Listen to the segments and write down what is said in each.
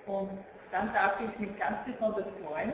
Und dann darf ich mich ganz besonders freuen,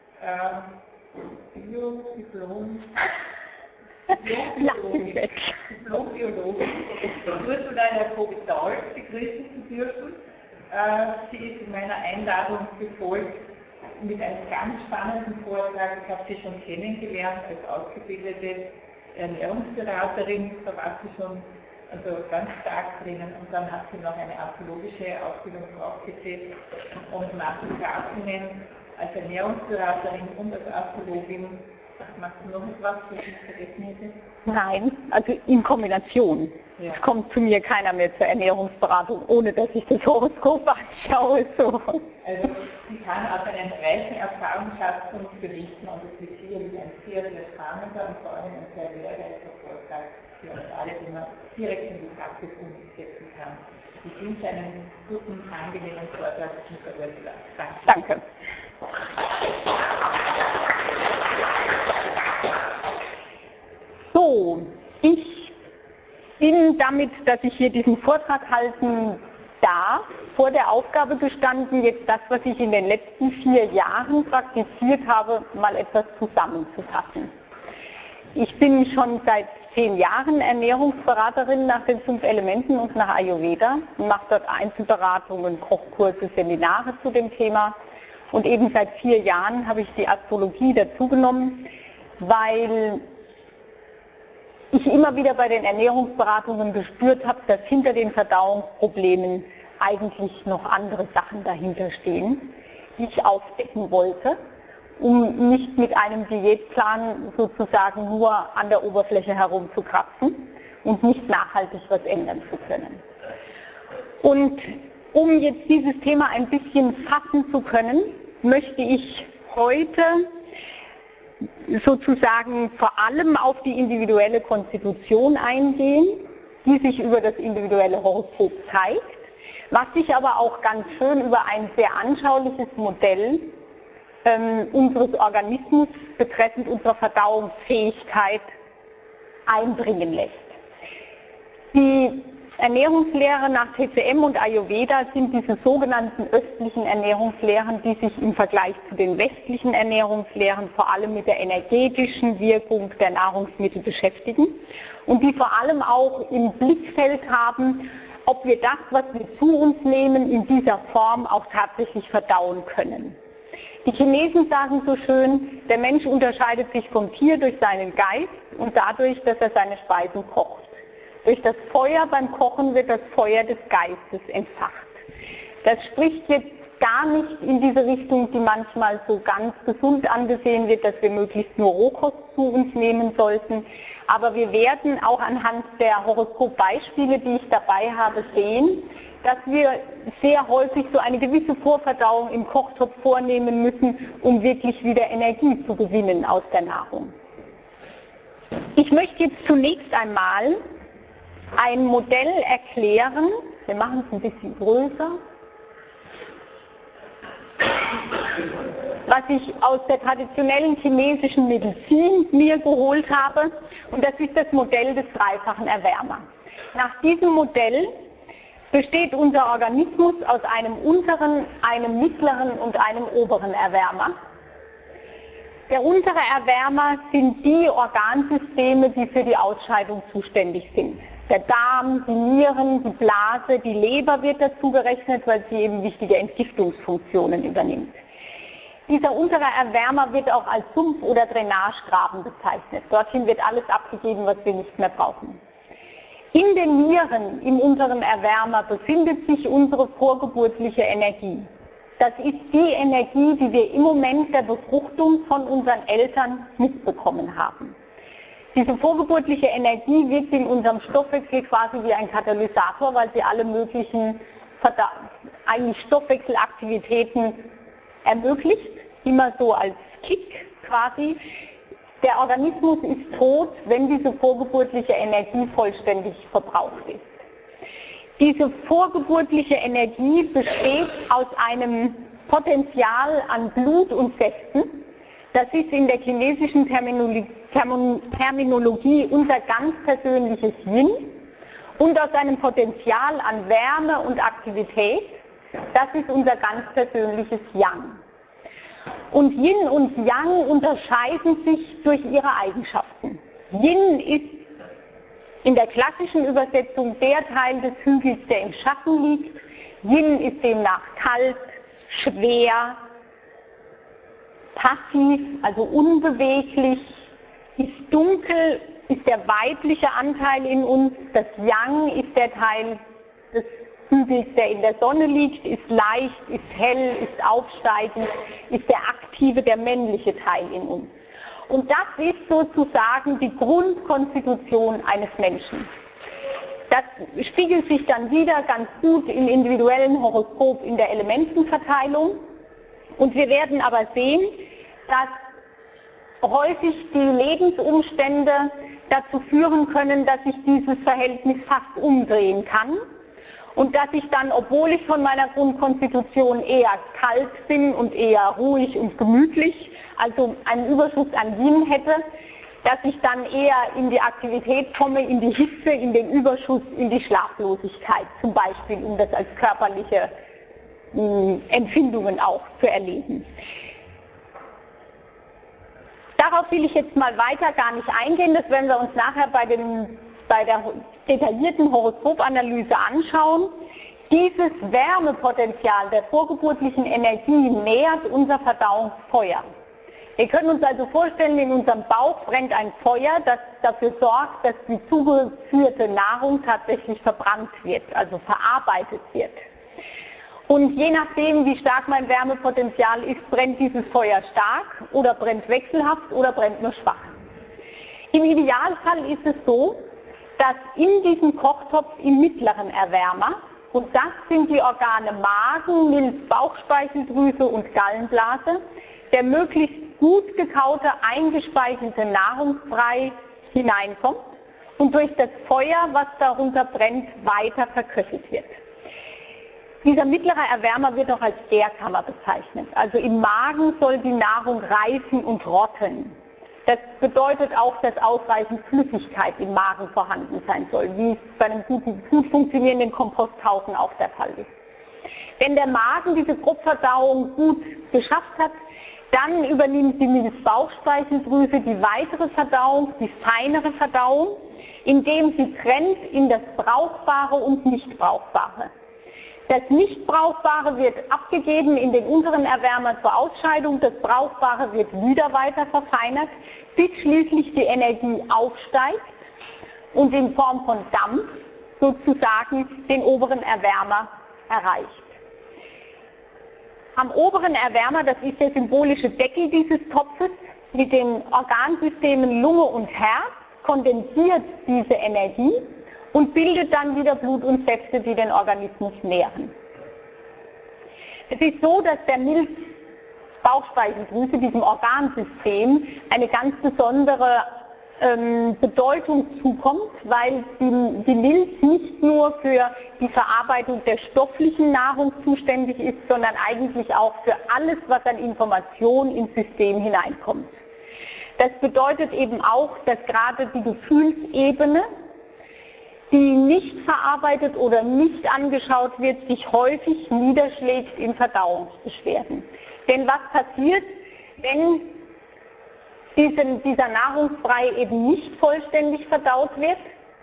Diplom-Biologin Ursula Jacobi-Dahl begrüßen zu dürfen. Sie ist meiner Einladung gefolgt mit einem ganz spannenden Vortrag. Ich habe sie schon kennengelernt als ausgebildete Ernährungsberaterin, da war sie schon ganz stark drinnen, und dann hat sie noch eine archäologische Ausbildung draufgesetzt und macht Beratungen als Ernährungsberaterin und als Archäologin. Machst du noch etwas, was ich vergessen hätte? Nein, also in Kombination. Ja. Es kommt zu mir keiner mehr zur Ernährungsberatung, ohne dass ich das Horoskop anschaue. So. Also sie kann aus einem reichen Erfahrungsschatz uns berichten, und es ist sicherlich ein sehr, sehr spannender und vor allem ein sehr lehrreicher Vortrag für uns alle, den man direkt in die Praxis umsetzen kann. Ich wünsche einen guten, angenehmen Vortrag. Danke. So, ich bin damit, dass ich hier diesen Vortrag halten darf, vor der Aufgabe gestanden, jetzt das, was ich in den letzten 4 Jahren praktiziert habe, mal etwas zusammenzufassen. Ich bin schon seit 10 Jahren Ernährungsberaterin nach den 5 Elementen und nach Ayurveda und mache dort Einzelberatungen, Kochkurse, Seminare zu dem Thema. Und eben seit 4 Jahren habe ich die Astrologie dazugenommen, weil ich immer wieder bei den Ernährungsberatungen gespürt habe, dass hinter den Verdauungsproblemen eigentlich noch andere Sachen dahinter stehen, die ich aufdecken wollte, um nicht mit einem Diätplan sozusagen nur an der Oberfläche herumzukratzen und nicht nachhaltig was ändern zu können. Und um jetzt dieses Thema ein bisschen fassen zu können, möchte ich heute sozusagen vor allem auf die individuelle Konstitution eingehen, die sich über das individuelle Horoskop zeigt, was sich aber auch ganz schön über ein sehr anschauliches Modell unseres Organismus betreffend unserer Verdauungsfähigkeit einbringen lässt. Die Ernährungslehre nach TCM und Ayurveda sind diese sogenannten östlichen Ernährungslehren, die sich im Vergleich zu den westlichen Ernährungslehren vor allem mit der energetischen Wirkung der Nahrungsmittel beschäftigen und die vor allem auch im Blickfeld haben, ob wir das, was wir zu uns nehmen, in dieser Form auch tatsächlich verdauen können. Die Chinesen sagen so schön, der Mensch unterscheidet sich vom Tier durch seinen Geist und dadurch, dass er seine Speisen kocht. Durch das Feuer beim Kochen wird das Feuer des Geistes entfacht. Das spricht jetzt gar nicht in diese Richtung, die manchmal so ganz gesund angesehen wird, dass wir möglichst nur Rohkost zu uns nehmen sollten. Aber wir werden auch anhand der Horoskopbeispiele, die ich dabei habe, sehen, dass wir sehr häufig so eine gewisse Vorverdauung im Kochtopf vornehmen müssen, um wirklich wieder Energie zu gewinnen aus der Nahrung. Ich möchte jetzt zunächst einmal ein Modell erklären, wir machen es ein bisschen größer, was ich aus der traditionellen chinesischen Medizin mir geholt habe, und das ist das Modell des dreifachen Erwärmers. Nach diesem Modell besteht unser Organismus aus einem unteren, einem mittleren und einem oberen Erwärmer. Der untere Erwärmer sind die Organsysteme, die für die Ausscheidung zuständig sind. Der Darm, die Nieren, die Blase, die Leber wird dazu gerechnet, weil sie eben wichtige Entgiftungsfunktionen übernimmt. Dieser untere Erwärmer wird auch als Sumpf- oder Drainagegraben bezeichnet. Dorthin wird alles abgegeben, was wir nicht mehr brauchen. In den Nieren, im unteren Erwärmer, befindet sich unsere vorgeburtliche Energie. Das ist die Energie, die wir im Moment der Befruchtung von unseren Eltern mitbekommen haben. Diese vorgeburtliche Energie wirkt in unserem Stoffwechsel quasi wie ein Katalysator, weil sie alle möglichen eigentlich Stoffwechselaktivitäten ermöglicht, immer so als Kick quasi. Der Organismus ist tot, wenn diese vorgeburtliche Energie vollständig verbraucht ist. Diese vorgeburtliche Energie besteht aus einem Potenzial an Blut und Säften. Das ist in der chinesischen Terminologie unser ganz persönliches Yin, und aus einem Potenzial an Wärme und Aktivität. Das ist unser ganz persönliches Yang. Und Yin und Yang unterscheiden sich durch ihre Eigenschaften. Yin ist in der klassischen Übersetzung der Teil des Hügels, der im Schatten liegt. Yin ist demnach kalt, schwer, passiv, also unbeweglich, ist dunkel, ist der weibliche Anteil in uns, das Yang ist der Teil des Hügels, der in der Sonne liegt, ist leicht, ist hell, ist aufsteigend, ist der aktive, der männliche Teil in uns. Und das ist sozusagen die Grundkonstitution eines Menschen. Das spiegelt sich dann wieder ganz gut im individuellen Horoskop in der Elementenverteilung. Und wir werden aber sehen, dass häufig die Lebensumstände dazu führen können, dass ich dieses Verhältnis fast umdrehen kann. Und dass ich dann, obwohl ich von meiner Grundkonstitution eher kalt bin und eher ruhig und gemütlich, also einen Überschuss an Yin hätte, dass ich dann eher in die Aktivität komme, in die Hitze, in den Überschuss, in die Schlaflosigkeit zum Beispiel, um das als körperliche Empfindungen auch zu erleben. Darauf will ich jetzt mal weiter gar nicht eingehen, das werden wir uns nachher bei der detaillierten Horoskopanalyse anschauen. Dieses Wärmepotenzial der vorgeburtlichen Energie nährt unser Verdauungsfeuer. Wir können uns also vorstellen, in unserem Bauch brennt ein Feuer, das dafür sorgt, dass die zugeführte Nahrung tatsächlich verbrannt wird, also verarbeitet wird. Und je nachdem, wie stark mein Wärmepotenzial ist, brennt dieses Feuer stark oder brennt wechselhaft oder brennt nur schwach. Im Idealfall ist es so, dass in diesem Kochtopf im mittleren Erwärmer, und das sind die Organe Magen, Milz, Bauchspeicheldrüse und Gallenblase, der möglichst gut gekaute, eingespeichelte Nahrungsbrei hineinkommt und durch das Feuer, was darunter brennt, weiter verköchelt wird. Dieser mittlere Erwärmer wird auch als Gärkammer bezeichnet. Also im Magen soll die Nahrung reifen und rotten. Das bedeutet auch, dass ausreichend Flüssigkeit im Magen vorhanden sein soll, wie es bei einem gut funktionierenden Komposthaufen auch der Fall ist. Wenn der Magen diese Grobverdauung gut geschafft hat, dann übernimmt die Milz-Bauchspeicheldrüse die weitere Verdauung, die feinere Verdauung, indem sie trennt in das Brauchbare und Nicht-Brauchbare. Das Nicht-Brauchbare wird abgegeben in den unteren Erwärmer zur Ausscheidung, das Brauchbare wird wieder weiter verfeinert, bis schließlich die Energie aufsteigt und in Form von Dampf sozusagen den oberen Erwärmer erreicht. Am oberen Erwärmer, das ist der symbolische Deckel dieses Topfes, mit den Organsystemen Lunge und Herz, kondensiert diese Energie und bildet dann wieder Blut und Säfte, die den Organismus nähren. Es ist so, dass der Milz-Bauchspeicheldrüse, diesem Organsystem, eine ganz besondere Bedeutung zukommt, weil die Milz nicht nur für die Verarbeitung der stofflichen Nahrung zuständig ist, sondern eigentlich auch für alles, was an Information ins System hineinkommt. Das bedeutet eben auch, dass gerade die Gefühlsebene, die nicht verarbeitet oder nicht angeschaut wird, sich häufig niederschlägt in Verdauungsbeschwerden. Denn was passiert, wenn dieser Nahrungsbrei eben nicht vollständig verdaut wird?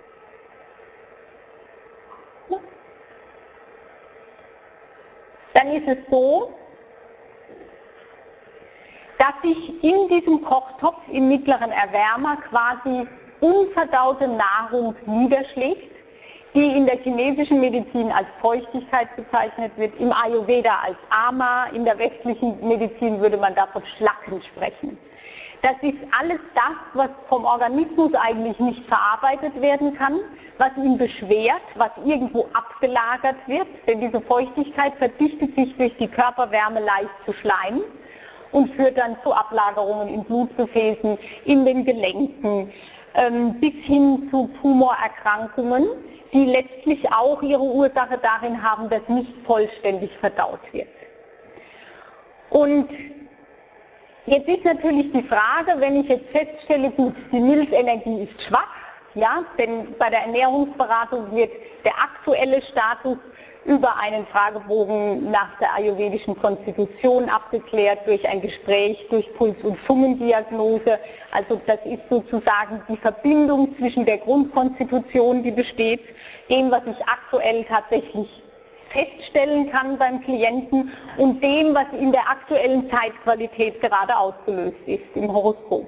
Dann ist es so, dass sich in diesem Kochtopf im mittleren Erwärmer quasi unverdaute Nahrung niederschlägt, die in der chinesischen Medizin als Feuchtigkeit bezeichnet wird, im Ayurveda als Ama, in der westlichen Medizin würde man da von Schlacken sprechen. Das ist alles das, was vom Organismus eigentlich nicht verarbeitet werden kann, was ihn beschwert, was irgendwo abgelagert wird, denn diese Feuchtigkeit verdichtet sich durch die Körperwärme leicht zu Schleim und führt dann zu Ablagerungen in Blutgefäßen, in den Gelenken, bis hin zu Tumorerkrankungen, die letztlich auch ihre Ursache darin haben, dass nicht vollständig verdaut wird. Und jetzt ist natürlich die Frage, wenn ich jetzt feststelle, gut, die Milzenergie ist schwach, ja, denn bei der Ernährungsberatung wird der aktuelle Status über einen Fragebogen nach der ayurvedischen Konstitution abgeklärt, durch ein Gespräch, durch Puls- und Zungendiagnose. Also das ist sozusagen die Verbindung zwischen der Grundkonstitution, die besteht, dem, was ich aktuell tatsächlich feststellen kann beim Klienten und dem, was in der aktuellen Zeitqualität gerade ausgelöst ist im Horoskop.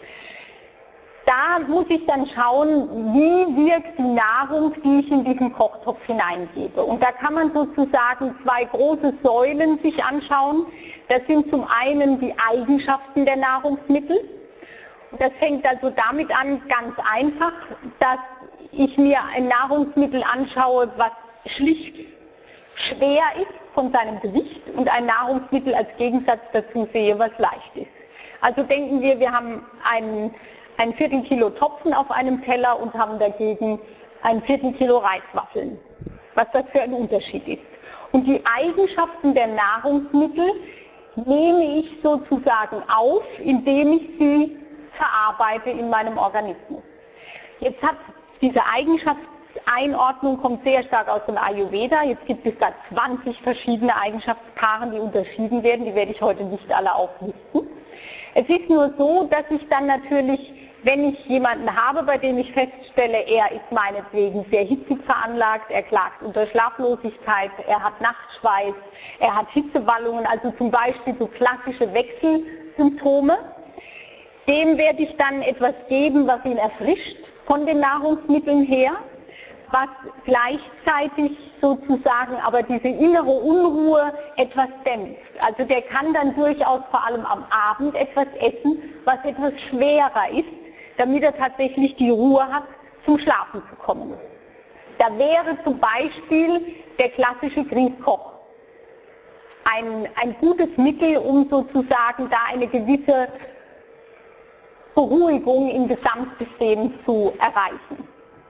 Da muss ich dann schauen, wie wirkt die Nahrung, die ich in diesen Kochtopf hineingebe. Und da kann man sozusagen zwei große Säulen sich anschauen. Das sind zum einen die Eigenschaften der Nahrungsmittel. Und das fängt also damit an, ganz einfach, dass ich mir ein Nahrungsmittel anschaue, was schlicht schwer ist von seinem Gewicht und ein Nahrungsmittel als Gegensatz dazu sehe, was leicht ist. Also denken wir haben ein Viertel Kilo Topfen auf einem Teller und haben dagegen ein Viertel Kilo Reiswaffeln, was das für ein Unterschied ist. Und die Eigenschaften der Nahrungsmittel nehme ich sozusagen auf, indem ich sie verarbeite in meinem Organismus. Jetzt hat diese Eigenschaftseinordnung kommt sehr stark aus dem Ayurveda. Jetzt gibt es da 20 verschiedene Eigenschaftspaare, die unterschieden werden. Die werde ich heute nicht alle auflisten. Es ist nur so, dass ich dann natürlich, wenn ich jemanden habe, bei dem ich feststelle, er ist meinetwegen sehr hitzig veranlagt, er klagt unter Schlaflosigkeit, er hat Nachtschweiß, er hat Hitzewallungen, also zum Beispiel so klassische Wechselsymptome, dem werde ich dann etwas geben, was ihn erfrischt von den Nahrungsmitteln her, was gleichzeitig sozusagen aber diese innere Unruhe etwas dämpft. Also der kann dann durchaus vor allem am Abend etwas essen, was etwas schwerer ist, damit er tatsächlich die Ruhe hat, zum Schlafen zu kommen. Da wäre zum Beispiel der klassische Grießkoch ein gutes Mittel, um sozusagen da eine gewisse Beruhigung im Gesamtsystem zu erreichen.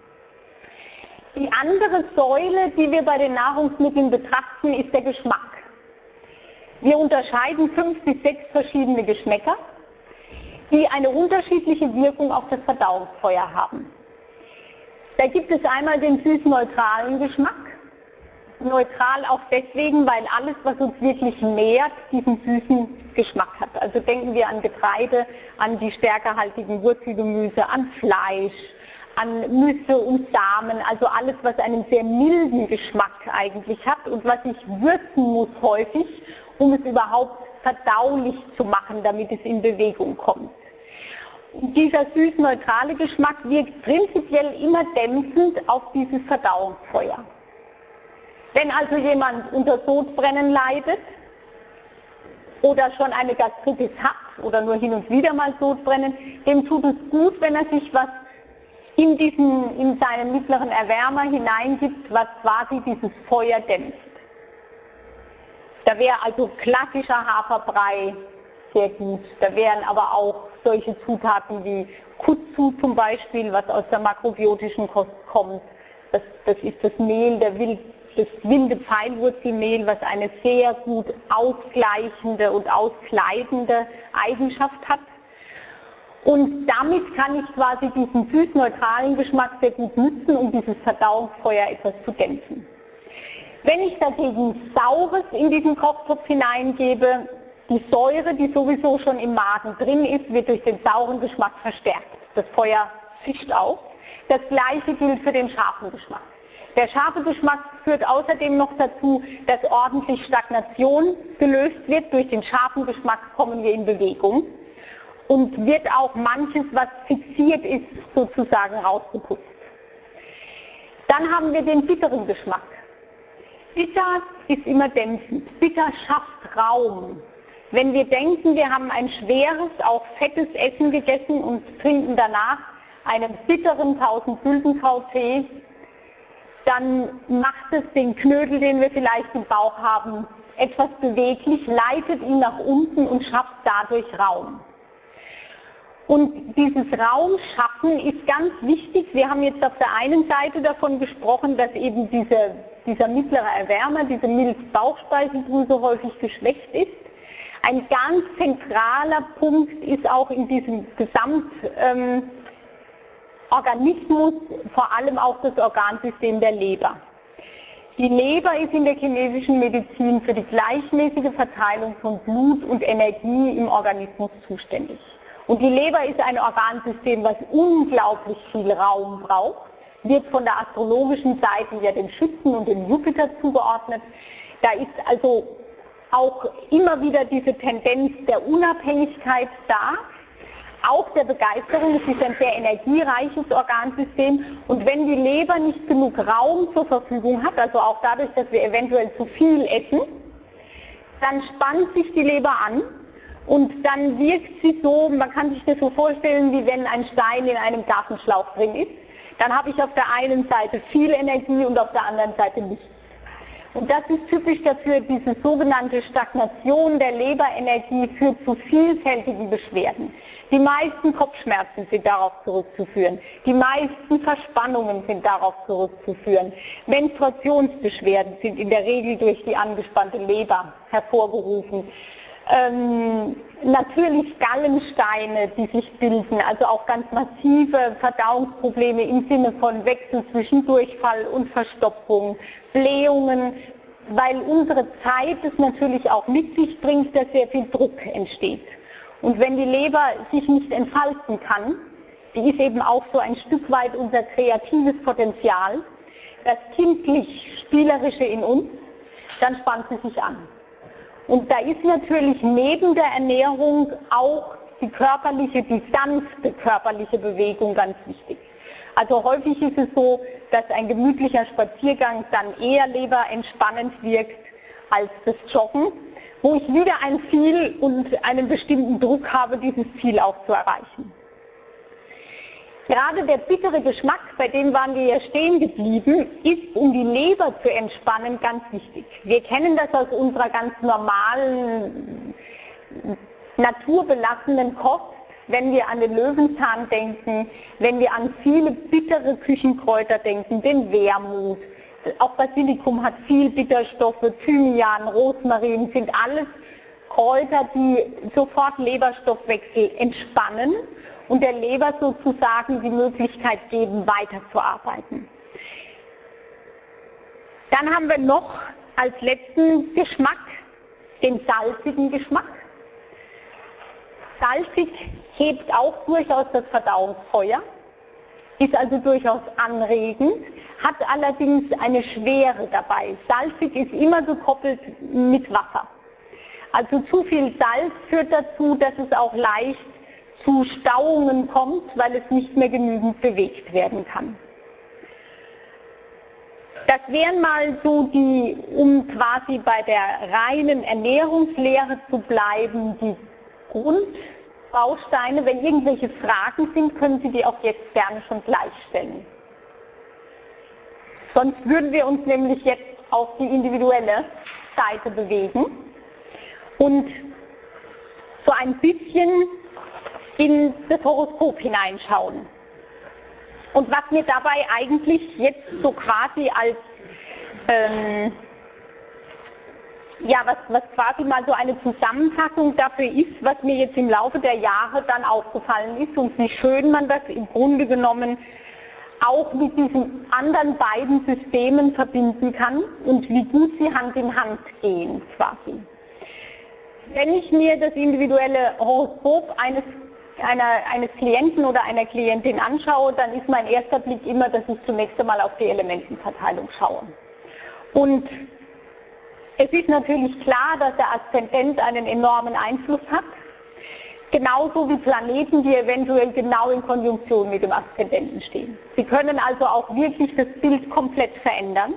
Die andere Säule, die wir bei den Nahrungsmitteln betrachten, ist der Geschmack. Wir unterscheiden 5 bis 6 verschiedene Geschmäcker, die eine unterschiedliche Wirkung auf das Verdauungsfeuer haben. Da gibt es einmal den süß-neutralen Geschmack. Neutral auch deswegen, weil alles, was uns wirklich nährt, diesen süßen Geschmack hat. Also denken wir an Getreide, an die stärkehaltigen Wurzelgemüse, an Fleisch, an Nüsse und Samen, also alles, was einen sehr milden Geschmack eigentlich hat und was ich würzen muss häufig, um es überhaupt verdaulich zu machen, damit es in Bewegung kommt. Und dieser süß-neutrale Geschmack wirkt prinzipiell immer dämpfend auf dieses Verdauungsfeuer. Wenn also jemand unter Sodbrennen leidet oder schon eine Gastritis hat oder nur hin und wieder mal Sodbrennen, dem tut es gut, wenn er sich was in seinen mittleren Erwärmer hineingibt, was quasi dieses Feuer dämpft. Da wäre also klassischer Haferbrei sehr gut. Da wären aber auch solche Zutaten wie Kutsu zum Beispiel, was aus der makrobiotischen Kost kommt. Das ist das Mehl, das wilde Pfeilwurzelmehl, was eine sehr gut ausgleichende und auskleidende Eigenschaft hat. Und damit kann ich quasi diesen süß-neutralen Geschmack sehr gut nutzen, um dieses Verdauungsfeuer etwas zu dämpfen. Wenn ich dagegen Saures in diesen Kochtopf hineingebe, die Säure, die sowieso schon im Magen drin ist, wird durch den sauren Geschmack verstärkt. Das Feuer fischt auf. Das gleiche gilt für den scharfen Geschmack. Der scharfe Geschmack führt außerdem noch dazu, dass ordentlich Stagnation gelöst wird. Durch den scharfen Geschmack kommen wir in Bewegung. Und wird auch manches, was fixiert ist, sozusagen rausgeputzt. Dann haben wir den bitteren Geschmack. Bitter ist immer dämpfend. Bitter schafft Raum. Wenn wir denken, wir haben ein schweres, auch fettes Essen gegessen und trinken danach einen bitteren 1000-Güldenkauf-Tee, dann macht es den Knödel, den wir vielleicht im Bauch haben, etwas beweglich, leitet ihn nach unten und schafft dadurch Raum. Und dieses Raumschaffen ist ganz wichtig. Wir haben jetzt auf der einen Seite davon gesprochen, dass eben dieser mittlere Erwärmer, diese Milz-Bauchspeicheldrüse häufig geschwächt ist. Ein ganz zentraler Punkt ist auch in diesem Gesamtorganismus vor allem auch das Organsystem der Leber. Die Leber ist in der chinesischen Medizin für die gleichmäßige Verteilung von Blut und Energie im Organismus zuständig. Und die Leber ist ein Organsystem, was unglaublich viel Raum braucht, wird von der astrologischen Seite ja dem Schützen und dem Jupiter zugeordnet. Da ist also auch immer wieder diese Tendenz der Unabhängigkeit da, auch der Begeisterung. Es ist ein sehr energiereiches Organsystem und wenn die Leber nicht genug Raum zur Verfügung hat, also auch dadurch, dass wir eventuell zu viel essen, dann spannt sich die Leber an und dann wirkt sie so, man kann sich das so vorstellen, wie wenn ein Stein in einem Gartenschlauch drin ist. Dann habe ich auf der einen Seite viel Energie und auf der anderen Seite nichts. Und das ist typisch dafür, diese sogenannte Stagnation der Leberenergie führt zu vielfältigen Beschwerden. Die meisten Kopfschmerzen sind darauf zurückzuführen, die meisten Verspannungen sind darauf zurückzuführen. Menstruationsbeschwerden sind in der Regel durch die angespannte Leber hervorgerufen. Natürlich Gallensteine, die sich bilden, also auch ganz massive Verdauungsprobleme im Sinne von Wechsel zwischen Durchfall und Verstopfung, Blähungen, weil unsere Zeit es natürlich auch mit sich bringt, dass sehr viel Druck entsteht. Und wenn die Leber sich nicht entfalten kann, die ist eben auch so ein Stück weit unser kreatives Potenzial, das kindlich-spielerische in uns, dann spannt sie sich an. Und da ist natürlich neben der Ernährung auch die sanfte körperliche Bewegung ganz wichtig. Also häufig ist es so, dass ein gemütlicher Spaziergang dann eher leberentspannend wirkt als das Joggen, wo ich wieder ein Ziel und einen bestimmten Druck habe, dieses Ziel auch zu erreichen. Gerade der bittere Geschmack, bei dem waren wir ja stehen geblieben, ist, um die Leber zu entspannen, ganz wichtig. Wir kennen das aus unserer ganz normalen, naturbelassenen Kost, wenn wir an den Löwenzahn denken, wenn wir an viele bittere Küchenkräuter denken, den Wermut. Auch Basilikum hat viel Bitterstoffe, Thymian, Rosmarin sind alles Kräuter, die sofort Leberstoffwechsel entspannen und der Leber sozusagen die Möglichkeit geben, weiterzuarbeiten. Dann haben wir noch als letzten Geschmack den salzigen Geschmack. Salzig hebt auch durchaus das Verdauungsfeuer, ist also durchaus anregend, hat allerdings eine Schwere dabei. Salzig ist immer gekoppelt mit Wasser. Also zu viel Salz führt dazu, dass es auch leicht zu Stauungen kommt, weil es nicht mehr genügend bewegt werden kann. Das wären mal so die, um quasi bei der reinen Ernährungslehre zu bleiben, die Grundbausteine. Wenn irgendwelche Fragen sind, können Sie die auch jetzt gerne schon gleich stellen. Sonst würden wir uns nämlich jetzt auf die individuelle Seite bewegen und so ein bisschen in das Horoskop hineinschauen. Und was mir dabei eigentlich jetzt so quasi als, was quasi mal so eine Zusammenfassung dafür ist, was mir jetzt im Laufe der Jahre dann aufgefallen ist und wie schön man das im Grunde genommen auch mit diesen anderen beiden Systemen verbinden kann und wie gut sie Hand in Hand gehen quasi. Wenn ich mir das individuelle Horoskop eines Klienten oder einer Klientin anschaue, dann ist mein erster Blick immer, dass ich zunächst einmal auf die Elementenverteilung schaue. Und es ist natürlich klar, dass der Aszendent einen enormen Einfluss hat, genauso wie Planeten, die eventuell genau in Konjunktion mit dem Aszendenten stehen. Sie können also auch wirklich das Bild komplett verändern.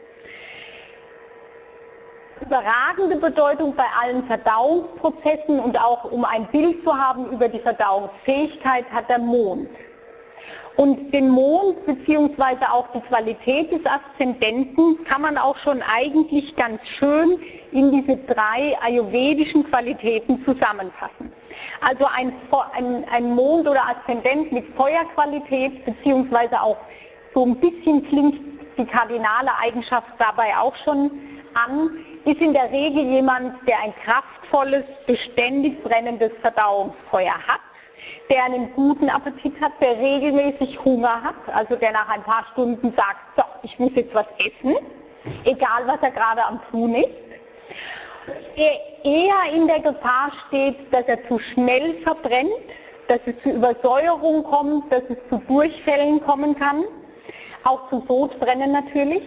Überragende Bedeutung bei allen Verdauungsprozessen und auch um ein Bild zu haben über die Verdauungsfähigkeit hat der Mond. Und den Mond bzw. auch die Qualität des Aszendenten kann man auch schon eigentlich ganz schön in diese 3 ayurvedischen Qualitäten zusammenfassen. Also ein Mond oder Aszendent mit Feuerqualität bzw. auch so ein bisschen klingt die kardinale Eigenschaft dabei auch schon an, ist in der Regel jemand, der ein kraftvolles, beständig brennendes Verdauungsfeuer hat, der einen guten Appetit hat, der regelmäßig Hunger hat, also der nach ein paar Stunden sagt, so, ich muss jetzt was essen, egal was er gerade am Tun ist, der eher in der Gefahr steht, dass er zu schnell verbrennt, dass es zu Übersäuerung kommt, dass es zu Durchfällen kommen kann, auch zu Sodbrennen natürlich.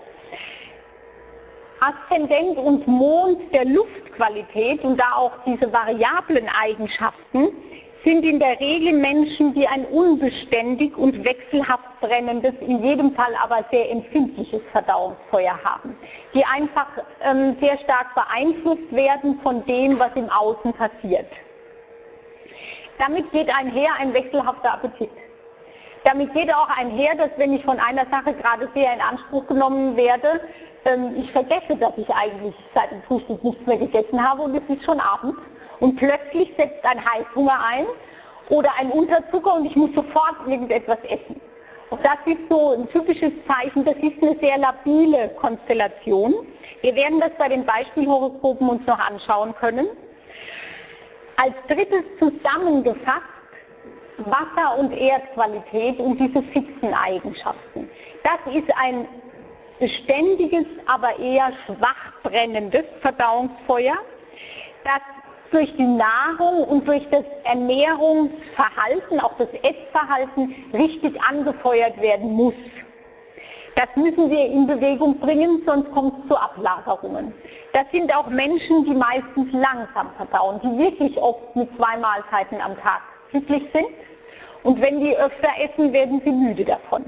Aszendent und Mond der Luftqualität und da auch diese variablen Eigenschaften sind in der Regel Menschen, die ein unbeständig und wechselhaft brennendes, in jedem Fall aber sehr empfindliches Verdauungsfeuer haben, die einfach sehr stark beeinflusst werden von dem, was im Außen passiert. Damit geht einher ein wechselhafter Appetit. Damit geht auch einher, dass wenn ich von einer Sache gerade sehr in Anspruch genommen werde, ich vergesse, dass ich eigentlich seit dem Frühstück nichts mehr gegessen habe und es ist schon Abend und plötzlich setzt ein Heißhunger ein oder ein Unterzucker und ich muss sofort irgendetwas essen. Und das ist so ein typisches Zeichen, das ist eine sehr labile Konstellation. Wir werden das bei den Beispielhoroskopen uns noch anschauen können. Als drittes zusammengefasst Wasser- und Erdqualität und diese fixen Eigenschaften. Das ist ein beständiges, aber eher schwach brennendes Verdauungsfeuer, das durch die Nahrung und durch das Ernährungsverhalten, auch das Essverhalten, richtig angefeuert werden muss. Das müssen wir in Bewegung bringen, sonst kommt es zu Ablagerungen. Das sind auch Menschen, die meistens langsam verdauen, die wirklich oft mit 2 Mahlzeiten am Tag glücklich sind. Und wenn die öfter essen, werden sie müde davon.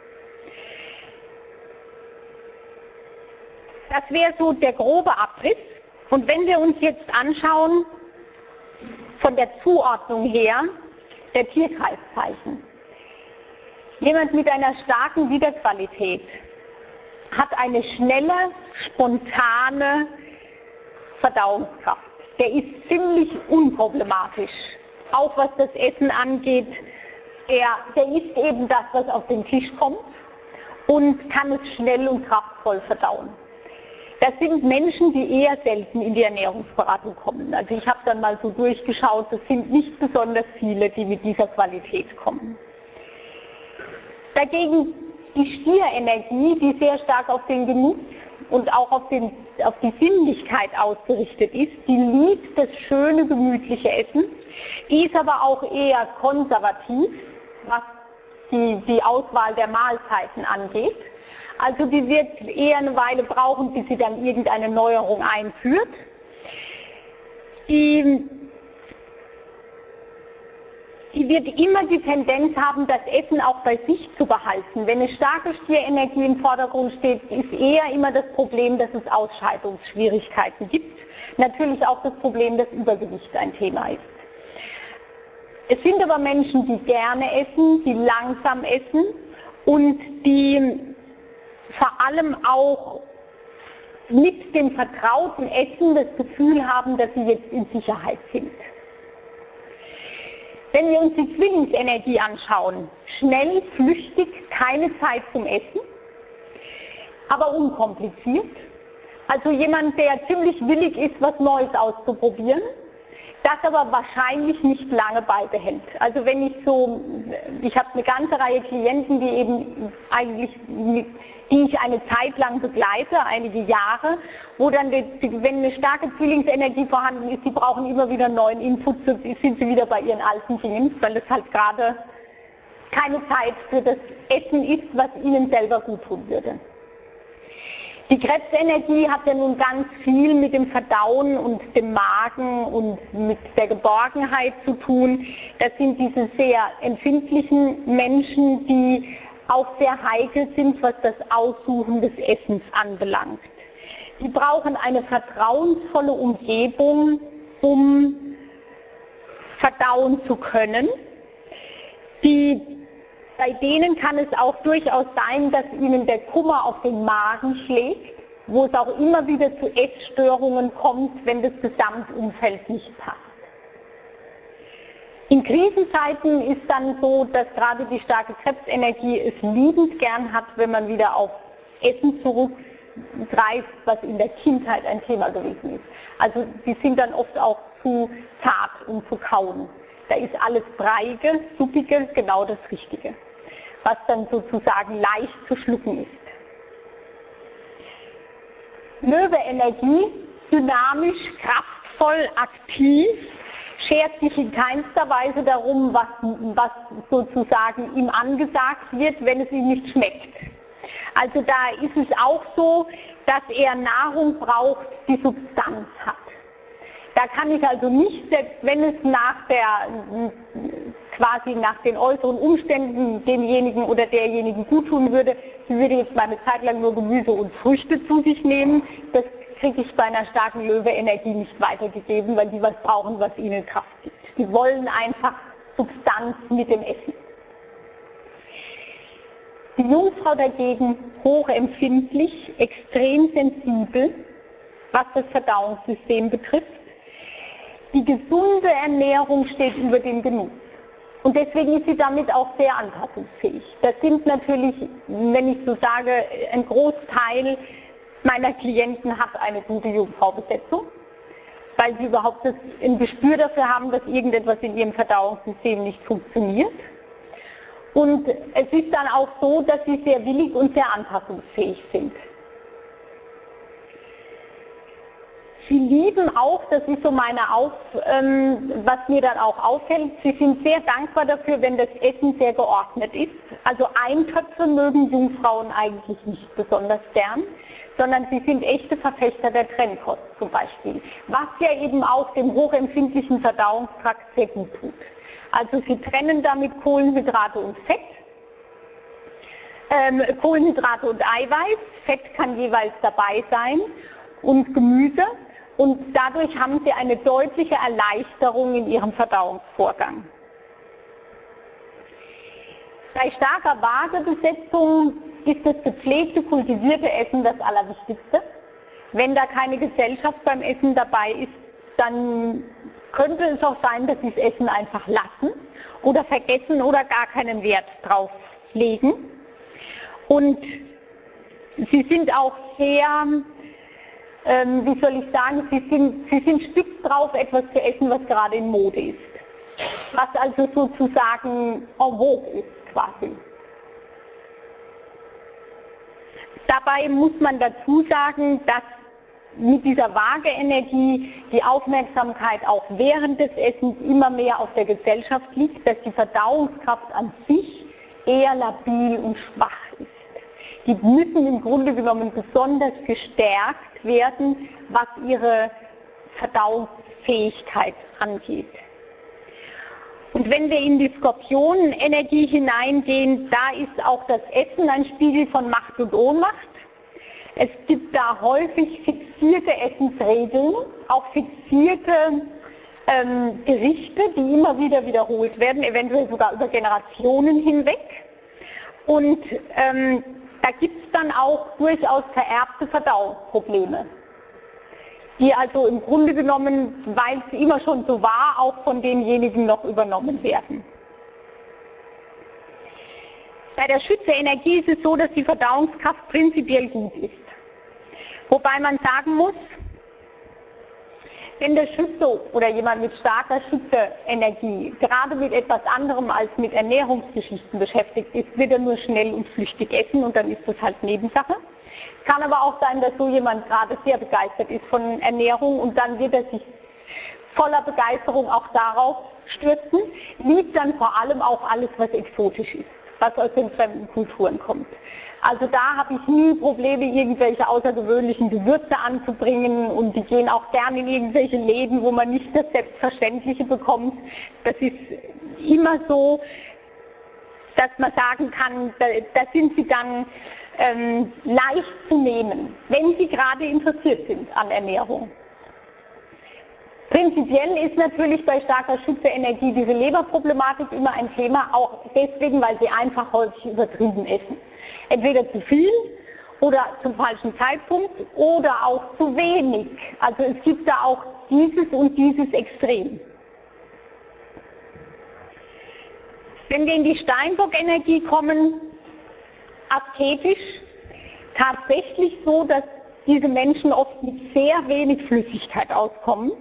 Das wäre so der grobe Abriss. Und wenn wir uns jetzt anschauen, von der Zuordnung her, der Tierkreiszeichen. Jemand mit einer starken Wiederqualität hat eine schnelle, spontane Verdauungskraft. Der ist ziemlich unproblematisch, auch was das Essen angeht. Der isst eben das, was auf den Tisch kommt und kann es schnell und kraftvoll verdauen. Das sind Menschen, die eher selten in die Ernährungsberatung kommen. Also ich habe dann mal so durchgeschaut, das sind nicht besonders viele, die mit dieser Qualität kommen. Dagegen die Stierenergie, die sehr stark auf den Genuss und auch auf die Sinnlichkeit ausgerichtet ist, die liebt das schöne, gemütliche Essen, die ist aber auch eher konservativ, was die Auswahl der Mahlzeiten angeht. Also die wird eher eine Weile brauchen, bis sie dann irgendeine Neuerung einführt. Die wird immer die Tendenz haben, das Essen auch bei sich zu behalten. Wenn eine starke Stierenergie im Vordergrund steht, ist eher immer das Problem, dass es Ausscheidungsschwierigkeiten gibt. Natürlich auch das Problem, dass Übergewicht ein Thema ist. Es sind aber Menschen, die gerne essen, die langsam essen und die vor allem auch mit dem vertrauten Essen das Gefühl haben, dass sie jetzt in Sicherheit sind. Wenn wir uns die Zwillingsenergie anschauen, schnell, flüchtig, keine Zeit zum Essen, aber unkompliziert. Also jemand, der ziemlich willig ist, was Neues auszuprobieren, das aber wahrscheinlich nicht lange beibehält. Also wenn ich habe eine ganze Reihe Klienten, die eben eigentlich, die ich eine Zeit lang begleite, einige Jahre, wo dann, wenn eine starke Zwillingsenergie vorhanden ist, die brauchen immer wieder neuen Input, so sind sie wieder bei ihren alten Dingen, weil es halt gerade keine Zeit für das Essen ist, was ihnen selber gut tun würde. Die Krebsenergie hat ja nun ganz viel mit dem Verdauen und dem Magen und mit der Geborgenheit zu tun. Das sind diese sehr empfindlichen Menschen, die auch sehr heikel sind, was das Aussuchen des Essens anbelangt. Die brauchen eine vertrauensvolle Umgebung, um verdauen zu können. Bei denen kann es auch durchaus sein, dass ihnen der Kummer auf den Magen schlägt, wo es auch immer wieder zu Essstörungen kommt, wenn das Gesamtumfeld nicht passt. In Krisenzeiten ist dann so, dass gerade die starke Krebsenergie es liebend gern hat, wenn man wieder auf Essen zurückgreift, was in der Kindheit ein Thema gewesen ist. Also die sind dann oft auch zu zart, um zu kauen. Da ist alles Breiige, Suppige, genau das Richtige, was dann sozusagen leicht zu schlucken ist. Löwe-Energie, dynamisch, kraftvoll, aktiv, schert sich in keinster Weise darum, was sozusagen ihm angesagt wird, wenn es ihm nicht schmeckt. Also da ist es auch so, dass er Nahrung braucht, die Substanz hat. Da kann ich also nicht, selbst wenn es quasi nach den äußeren Umständen demjenigen oder derjenigen gut tun würde, sie würde jetzt mal eine Zeit lang nur Gemüse und Früchte zu sich nehmen, das kriege ich bei einer starken Löwe-Energie nicht weitergegeben, weil die was brauchen, was ihnen Kraft gibt. Die wollen einfach Substanz mit dem Essen. Die Jungfrau dagegen hochempfindlich, extrem sensibel, was das Verdauungssystem betrifft. Die gesunde Ernährung steht über dem Genuss. Und deswegen ist sie damit auch sehr anpassungsfähig. Das sind natürlich, wenn ich so sage, ein Großteil meiner Klienten hat eine gute Jungfrau-Besetzung, weil sie überhaupt ein Gespür dafür haben, dass irgendetwas in ihrem Verdauungssystem nicht funktioniert. Und es ist dann auch so, dass sie sehr willig und sehr anpassungsfähig sind. Sie lieben auch, das ist so was mir dann auch auffällt, sie sind sehr dankbar dafür, wenn das Essen sehr geordnet ist. Also Eintöpfe mögen Jungfrauen eigentlich nicht besonders gern, sondern sie sind echte Verfechter der Trennkost zum Beispiel, was ja eben auch dem hochempfindlichen Verdauungstrakt sehr gut tut. Also sie trennen damit Kohlenhydrate und Fett, Kohlenhydrate und Eiweiß, Fett kann jeweils dabei sein und Gemüse. Und dadurch haben sie eine deutliche Erleichterung in ihrem Verdauungsvorgang. Bei starker Waagebesetzung ist das gepflegte, kultivierte Essen das Allerwichtigste. Wenn da keine Gesellschaft beim Essen dabei ist, dann könnte es auch sein, dass sie das Essen einfach lassen oder vergessen oder gar keinen Wert drauf legen. Und sie sind auch sehr, wie soll ich sagen, sie sind spitz drauf, etwas zu essen, was gerade in Mode ist. Was also sozusagen en vogue ist quasi. Dabei muss man dazu sagen, dass mit dieser Waage-Energie die Aufmerksamkeit auch während des Essens immer mehr auf der Gesellschaft liegt, dass die Verdauungskraft an sich eher labil und schwach ist. Die müssen im Grunde genommen besonders gestärkt werden, was ihre Verdauungsfähigkeit angeht. Und wenn wir in die Skorpionenenergie hineingehen, da ist auch das Essen ein Spiegel von Macht und Ohnmacht. Es gibt da häufig fixierte Essensregeln, auch fixierte Gerichte, die immer wieder wiederholt werden, eventuell sogar über Generationen hinweg. Und da gibt es dann auch durchaus vererbte Verdauungsprobleme, die also im Grunde genommen, weil es immer schon so war, auch von denjenigen noch übernommen werden. Bei der Schütze-Energie ist es so, dass die Verdauungskraft prinzipiell gut ist. Wobei man sagen muss, wenn der Schütze oder jemand mit starker Schütze-Energie gerade mit etwas anderem als mit Ernährungsgeschichten beschäftigt ist, wird er nur schnell und flüchtig essen und dann ist das halt Nebensache. Es kann aber auch sein, dass so jemand gerade sehr begeistert ist von Ernährung und dann wird er sich voller Begeisterung auch darauf stürzen, liebt dann vor allem auch alles, was exotisch ist, was aus den fremden Kulturen kommt. Also da habe ich nie Probleme, irgendwelche außergewöhnlichen Gewürze anzubringen und die gehen auch gerne in irgendwelche Läden, wo man nicht das Selbstverständliche bekommt. Das ist immer so, dass man sagen kann, da sind sie dann leicht zu nehmen, wenn sie gerade interessiert sind an Ernährung. Prinzipiell ist natürlich bei starker Schütze-Energie diese Leberproblematik immer ein Thema, auch deswegen, weil sie einfach häufig übertrieben essen. Entweder zu viel oder zum falschen Zeitpunkt oder auch zu wenig. Also es gibt da auch dieses und dieses Extrem. Wenn wir in die Steinbock-Energie kommen, asketisch, tatsächlich so, dass diese Menschen oft mit sehr wenig Flüssigkeit auskommen.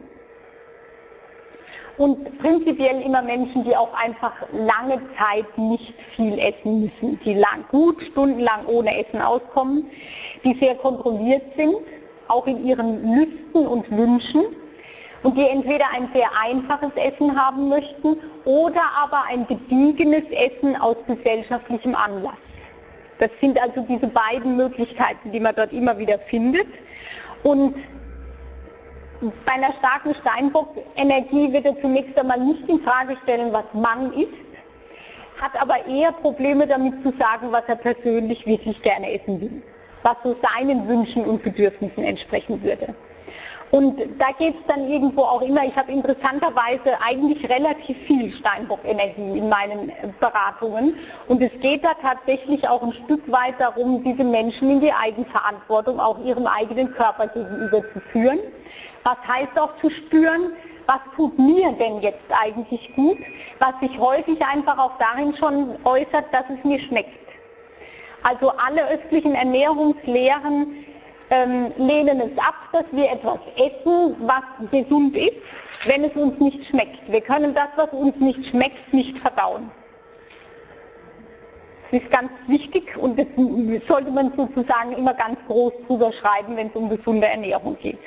Und prinzipiell immer Menschen, die auch einfach lange Zeit nicht viel essen müssen, die gut stundenlang ohne Essen auskommen, die sehr kontrolliert sind, auch in ihren Lüsten und Wünschen und die entweder ein sehr einfaches Essen haben möchten oder aber ein gediegenes Essen aus gesellschaftlichem Anlass. Das sind also diese beiden Möglichkeiten, die man dort immer wieder findet. Und bei einer starken Steinbock-Energie wird er zunächst einmal nicht in Frage stellen, was Mann ist, hat aber eher Probleme damit zu sagen, was er persönlich wirklich gerne essen will, was so seinen Wünschen und Bedürfnissen entsprechen würde. Und da geht es dann irgendwo auch immer, ich habe interessanterweise eigentlich relativ viel Steinbock-Energie in meinen Beratungen und es geht da tatsächlich auch ein Stück weit darum, diese Menschen in die Eigenverantwortung auch ihrem eigenen Körper gegenüber zu führen. Was heißt auch zu spüren, was tut mir denn jetzt eigentlich gut, was sich häufig einfach auch darin schon äußert, dass es mir schmeckt. Also alle östlichen Ernährungslehren lehnen es ab, dass wir etwas essen, was gesund ist, wenn es uns nicht schmeckt. Wir können das, was uns nicht schmeckt, nicht verdauen. Das ist ganz wichtig und das sollte man sozusagen immer ganz groß drüber schreiben, wenn es um gesunde Ernährung geht.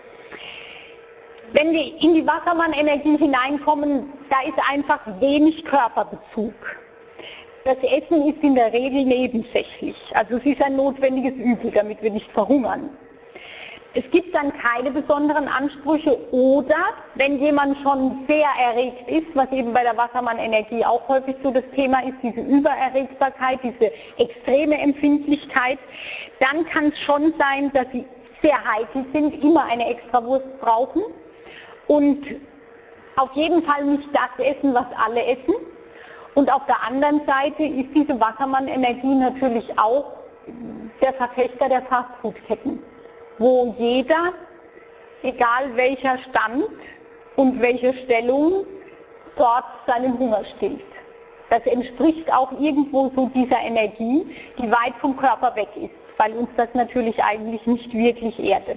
Wenn wir in die Wassermann-Energie hineinkommen, da ist einfach wenig Körperbezug. Das Essen ist in der Regel nebensächlich, also es ist ein notwendiges Übel, damit wir nicht verhungern. Es gibt dann keine besonderen Ansprüche oder wenn jemand schon sehr erregt ist, was eben bei der Wassermann-Energie auch häufig so das Thema ist, diese Übererregbarkeit, diese extreme Empfindlichkeit, dann kann es schon sein, dass sie sehr heikel sind, immer eine Extrawurst brauchen und auf jeden Fall nicht das essen, was alle essen. Und auf der anderen Seite ist diese Wassermann-Energie natürlich auch der Verfechter der Fastfood-Ketten, wo jeder, egal welcher Stand und welche Stellung, dort seinen Hunger stillt. Das entspricht auch irgendwo so dieser Energie, die weit vom Körper weg ist, weil uns das natürlich eigentlich nicht wirklich erdet.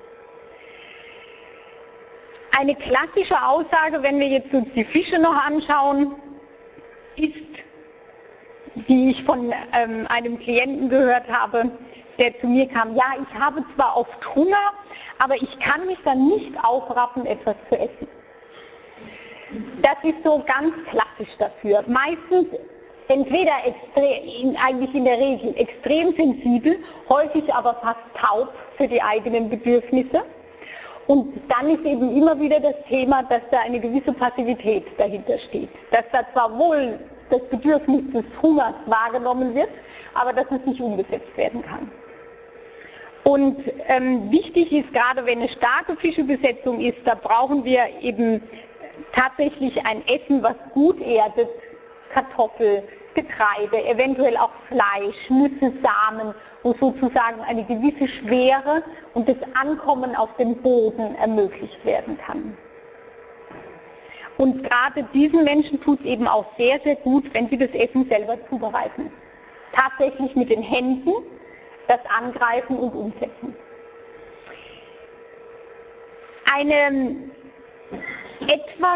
Eine klassische Aussage, wenn wir jetzt uns die Fische noch anschauen, ist, die ich von einem Klienten gehört habe, der zu mir kam, ja, ich habe zwar oft Hunger, aber ich kann mich dann nicht aufraffen, etwas zu essen. Das ist so ganz klassisch dafür. Meistens entweder eigentlich in der Regel extrem sensibel, häufig aber fast taub für die eigenen Bedürfnisse. Und dann ist eben immer wieder das Thema, dass da eine gewisse Passivität dahinter steht. Dass da zwar wohl das Bedürfnis des Hungers wahrgenommen wird, aber dass es nicht umgesetzt werden kann. Und wichtig ist, gerade wenn eine starke Fischebesetzung ist, da brauchen wir eben tatsächlich ein Essen, was gut erdet, Kartoffel, Getreide, eventuell auch Fleisch, Nüsse, Samen, wo sozusagen eine gewisse Schwere und das Ankommen auf den Boden ermöglicht werden kann. Und gerade diesen Menschen tut es eben auch sehr, sehr gut, wenn sie das Essen selber zubereiten. Tatsächlich mit den Händen das angreifen und umsetzen. Eine etwas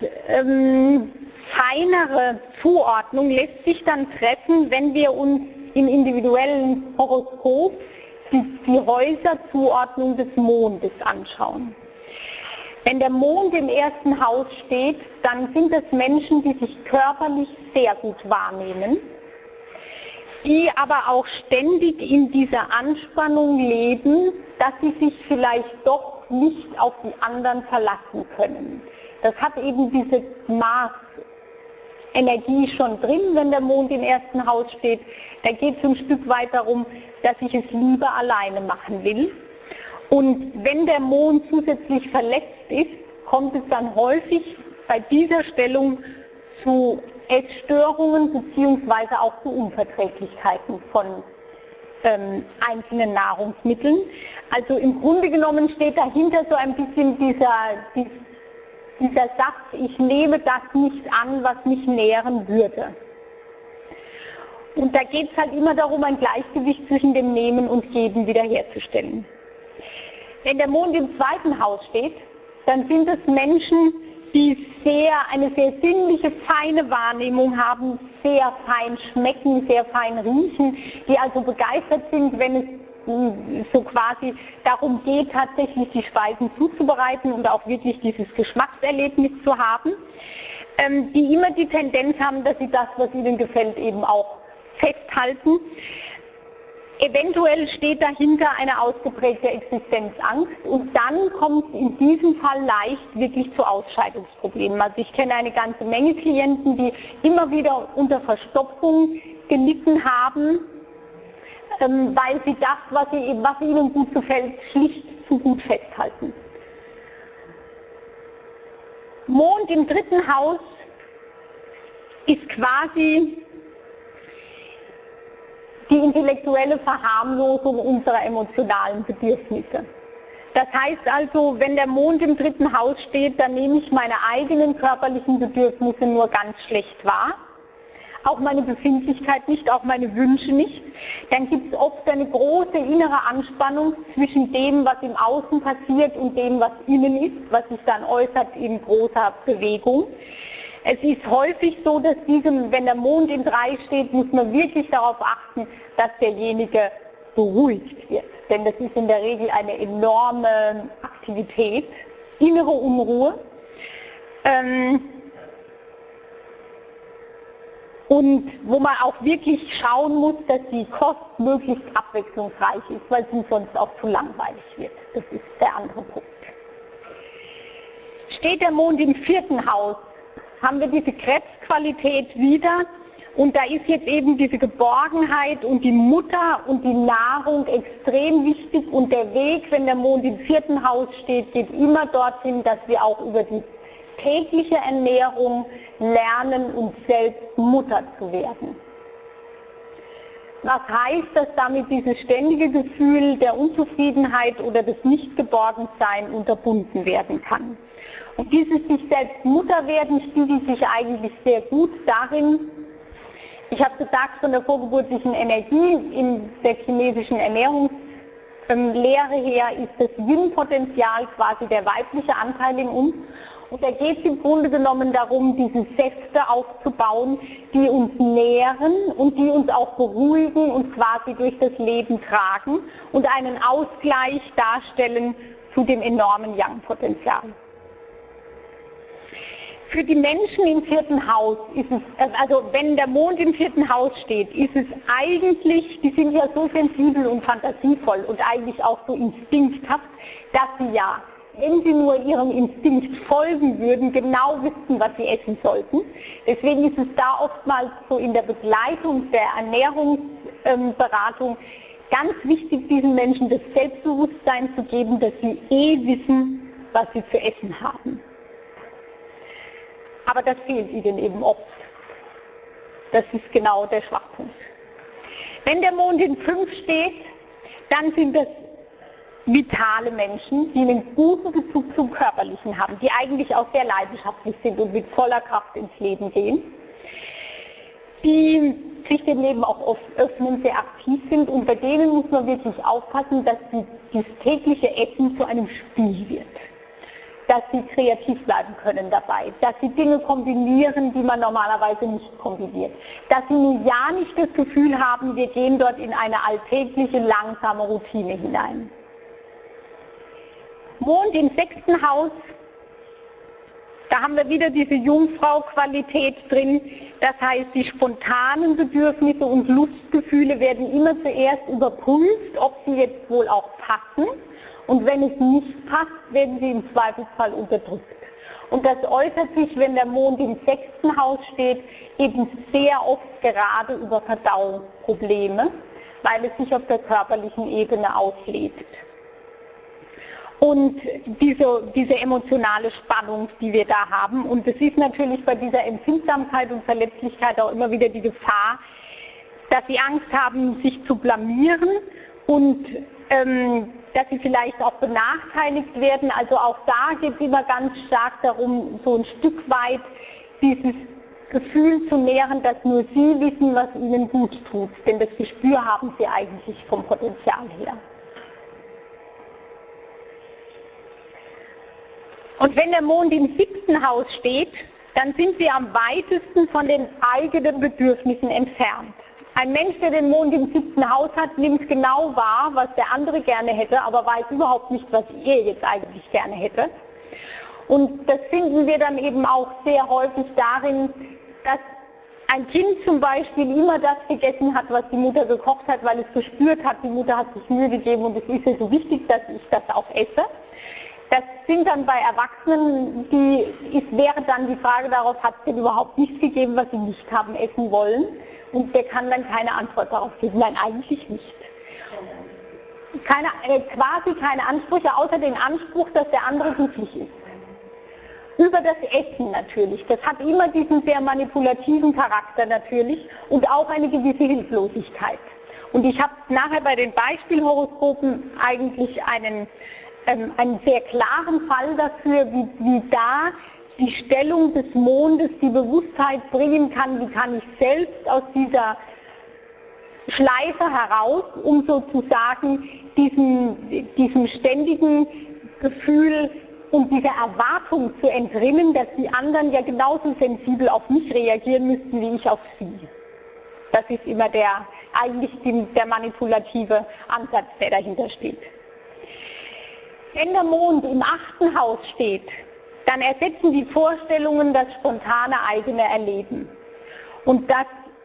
feinere Zuordnung lässt sich dann treffen, wenn wir uns im individuellen Horoskop die Häuserzuordnung des Mondes anschauen. Wenn der Mond im ersten Haus steht, dann sind es Menschen, die sich körperlich sehr gut wahrnehmen, die aber auch ständig in dieser Anspannung leben, dass sie sich vielleicht doch nicht auf die anderen verlassen können. Das hat eben diese Mars-Energie schon drin, wenn der Mond im ersten Haus steht. Da geht es ein Stück weit darum, dass ich es lieber alleine machen will. Und wenn der Mond zusätzlich verletzt ist, kommt es dann häufig bei dieser Stellung zu Essstörungen bzw. auch zu Unverträglichkeiten von einzelnen Nahrungsmitteln. Also im Grunde genommen steht dahinter so ein bisschen dieser Satz, ich nehme das nicht an, was mich nähren würde. Und da geht es halt immer darum, ein Gleichgewicht zwischen dem Nehmen und Geben wiederherzustellen. Wenn der Mond im zweiten Haus steht, dann sind es Menschen, die eine sehr sinnliche, feine Wahrnehmung haben, sehr fein schmecken, sehr fein riechen, die also begeistert sind, wenn es so quasi darum geht, tatsächlich die Speisen zuzubereiten und auch wirklich dieses Geschmackserlebnis zu haben, die immer die Tendenz haben, dass sie das, was ihnen gefällt, eben auch festhalten. Eventuell steht dahinter eine ausgeprägte Existenzangst und dann kommt es in diesem Fall leicht wirklich zu Ausscheidungsproblemen. Also ich kenne eine ganze Menge Klienten, die immer wieder unter Verstopfung gelitten haben, weil sie das, was ihnen gut gefällt, schlicht zu gut festhalten. Mond im 3. Haus ist quasi die intellektuelle Verharmlosung unserer emotionalen Bedürfnisse. Das heißt also, wenn der Mond im 3. Haus steht, dann nehme ich meine eigenen körperlichen Bedürfnisse nur ganz schlecht wahr, auch meine Befindlichkeit nicht, auch meine Wünsche nicht. Dann gibt es oft eine große innere Anspannung zwischen dem, was im Außen passiert und dem, was innen ist, was sich dann äußert in großer Bewegung. Es ist häufig so, dass wenn der Mond im 3 steht, muss man wirklich darauf achten, dass derjenige beruhigt wird. Denn das ist in der Regel eine enorme Aktivität, innere Unruhe. Und wo man auch wirklich schauen muss, dass die Kost möglichst abwechslungsreich ist, weil sie sonst auch zu langweilig wird. Das ist der andere Punkt. Steht der Mond im 4. Haus, haben wir diese Krebsqualität wieder und da ist jetzt eben diese Geborgenheit und die Mutter und die Nahrung extrem wichtig und der Weg, wenn der Mond im 4. Haus steht, geht immer dorthin, dass wir auch über die tägliche Ernährung lernen, uns selbst Mutter zu werden. Was heißt, dass damit dieses ständige Gefühl der Unzufriedenheit oder des Nichtgeborgenseins unterbunden werden kann? Und dieses sich selbst Mutter werden spiegelt sich eigentlich sehr gut darin, ich habe gesagt, von der vorgeburtlichen Energie in der chinesischen Ernährungslehre her ist das Yin-Potenzial quasi der weibliche Anteil in uns. Und da geht es im Grunde genommen darum, diese Säfte aufzubauen, die uns nähren und die uns auch beruhigen und quasi durch das Leben tragen und einen Ausgleich darstellen zu dem enormen Yang-Potenzial. Für die Menschen im 4. Haus ist es, also wenn der Mond im 4. Haus steht, ist es eigentlich, die sind ja so sensibel und fantasievoll und eigentlich auch so instinkthaft, dass sie ja, wenn sie nur ihrem Instinkt folgen würden, genau wüssten, was sie essen sollten. Deswegen ist es da oftmals so in der Begleitung der Ernährungsberatung ganz wichtig, diesen Menschen das Selbstbewusstsein zu geben, dass sie wissen, was sie zu essen haben. Aber das fehlt ihnen eben oft. Das ist genau der Schwachpunkt. Wenn der Mond in 5 steht, dann sind das vitale Menschen, die einen guten Bezug zum Körperlichen haben, die eigentlich auch sehr leidenschaftlich sind und mit voller Kraft ins Leben gehen, die sich dem Leben auch oft öffnen, sehr aktiv sind und bei denen muss man wirklich aufpassen, dass das tägliche Essen zu einem Spiel wird. Dass sie kreativ bleiben können dabei, dass sie Dinge kombinieren, die man normalerweise nicht kombiniert, dass sie nun ja nicht das Gefühl haben, wir gehen dort in eine alltägliche, langsame Routine hinein. Mond im 6. Haus, da haben wir wieder diese Jungfrau-Qualität drin, das heißt, die spontanen Bedürfnisse und Lustgefühle werden immer zuerst überprüft, ob sie jetzt wohl auch passen. Und wenn es nicht passt, werden sie im Zweifelsfall unterdrückt. Und das äußert sich, wenn der Mond im 6. Haus steht, eben sehr oft gerade über Verdauungsprobleme, weil es sich auf der körperlichen Ebene auslebt. Und diese emotionale Spannung, die wir da haben, und es ist natürlich bei dieser Empfindsamkeit und Verletzlichkeit auch immer wieder die Gefahr, dass sie Angst haben, sich zu blamieren und dass sie vielleicht auch benachteiligt werden. Also auch da geht es immer ganz stark darum, so ein Stück weit dieses Gefühl zu nähren, dass nur sie wissen, was ihnen gut tut. Denn das Gespür haben sie eigentlich vom Potenzial her. Und wenn der Mond im 7. Haus steht, dann sind wir am weitesten von den eigenen Bedürfnissen entfernt. Ein Mensch, der den Mond im 7. Haus hat, nimmt genau wahr, was der andere gerne hätte, aber weiß überhaupt nicht, was er jetzt eigentlich gerne hätte. Und das finden wir dann eben auch sehr häufig darin, dass ein Kind zum Beispiel immer das gegessen hat, was die Mutter gekocht hat, weil es gespürt hat, die Mutter hat sich Mühe gegeben und es ist ja so wichtig, dass ich das auch esse. Das sind dann bei Erwachsenen, wäre dann die Frage darauf, hat es denn überhaupt nichts gegeben, was sie nicht haben essen wollen? Und der kann dann keine Antwort darauf geben. Nein, eigentlich nicht. Quasi keine Ansprüche, außer den Anspruch, dass der andere glücklich ist. Über das Essen natürlich. Das hat immer diesen sehr manipulativen Charakter natürlich und auch eine gewisse Hilflosigkeit. Und ich habe nachher bei den Beispielhoroskopen eigentlich einen sehr klaren Fall dafür, wie da die Stellung des Mondes die Bewusstheit bringen kann, wie kann ich selbst aus dieser Schleife heraus, um sozusagen diesem ständigen Gefühl und dieser Erwartung zu entrinnen, dass die anderen ja genauso sensibel auf mich reagieren müssten, wie ich auf sie. Das ist immer eigentlich der manipulative Ansatz, der dahinter steht. Wenn der Mond im 8. Haus steht, dann ersetzen die Vorstellungen das spontane eigene Erleben. Und das